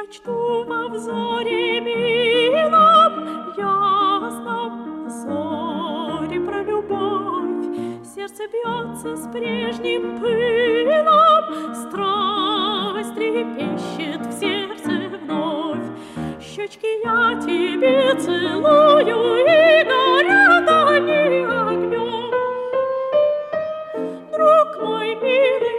прочту во взоре милом, ясном взоре про любовь. Сердце бьется с прежним пылом, страсть трепещет в сердце вновь. Щечки я тебе целую, и горят они огнем. Друг мой милый,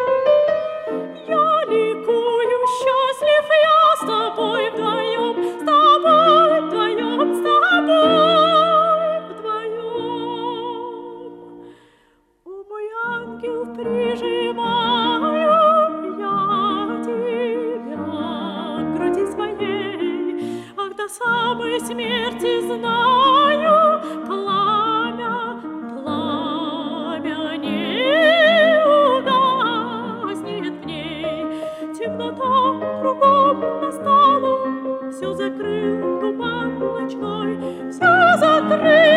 я ликую, счастлив я с тобой вдвоем, с тобой вдвоем, с тобой вдвоем. О, мой ангел, прижимаю я тебя к груди своей, ах, до самой смерти знаю, пламя, пламя не угаснет в ней. Темнота кругом настала, все закрыл туман ночной, все закрыл.